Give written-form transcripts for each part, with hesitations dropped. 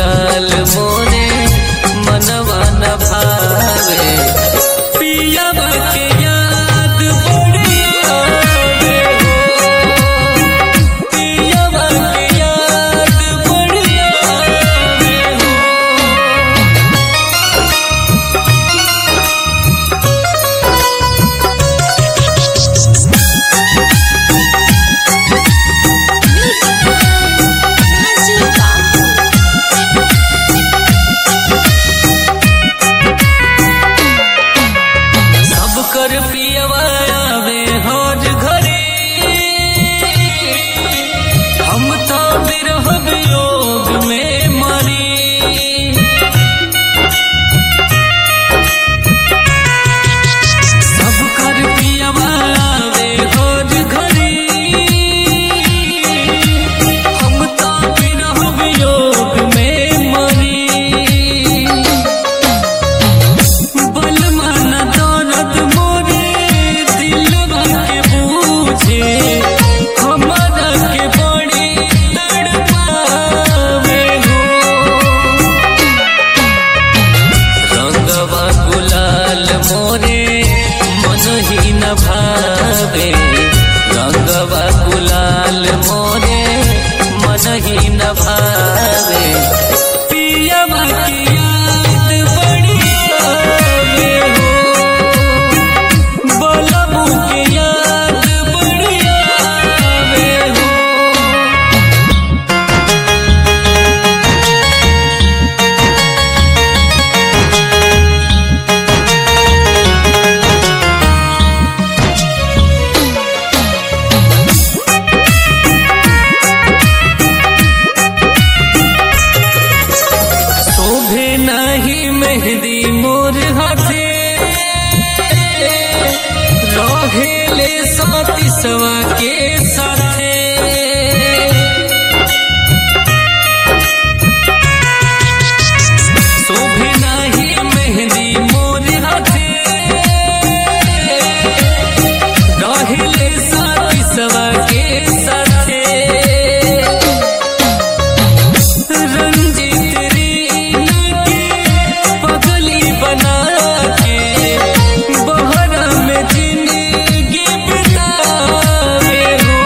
गुलाल मोरे मनवा न भावे पियवा के याद बड़ी आवे हो पियवा के याद बड़ी आवे हो। कर पियवा आवे हर घरे हम तो बिरह वियोग में मरी सब कर पियवा आवे हर घरे हम तो बिरह वियोग में मरी बलमा न दौलत मोरे दिलवा के बूझे हमारा के बड़ी तड़पावे हो रंगवा गुलाल मोरे मन ही न भावे रंगवा गुलाल मोरे मन ही न भावे पियवा की याद बड़ी आवे हो बलमू के याद बड़ी आवे हो। शोभे नहीं मेहंदी मोर हाथे रहेले साथी सवा के साथे शोभे नहीं मेहंदी मोर हाथे रहेले साथी सवा के साथे रंजित रीना के पगली बना के बहरा में जिंदगी बितावे हो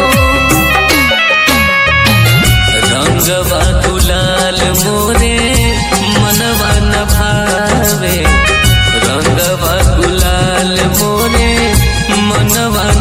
रंगवा गुलाल मोरे मनवा न भावे रंगवा गुलाल मोरे मनवा